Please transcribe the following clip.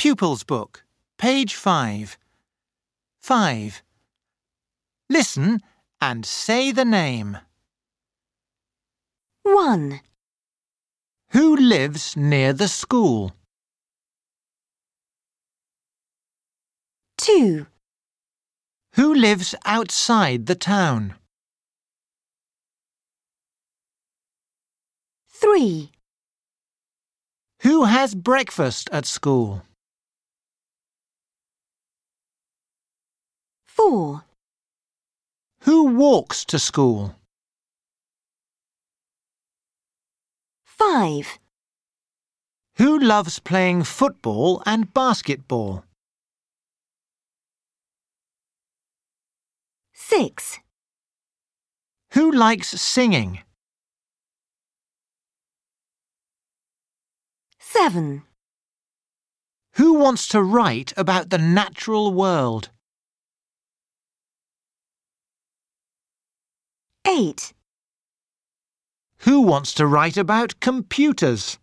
Pupils Book, page 5. 5. Listen and say the name. 1, Who lives near the school? 2, Who lives outside the town? 3, Who has breakfast at school? 4, Who walks to school? 5, Who loves playing football and basketball? 6, Who likes singing? 7, Who wants to write about the natural world? 8, Who wants to write about computers?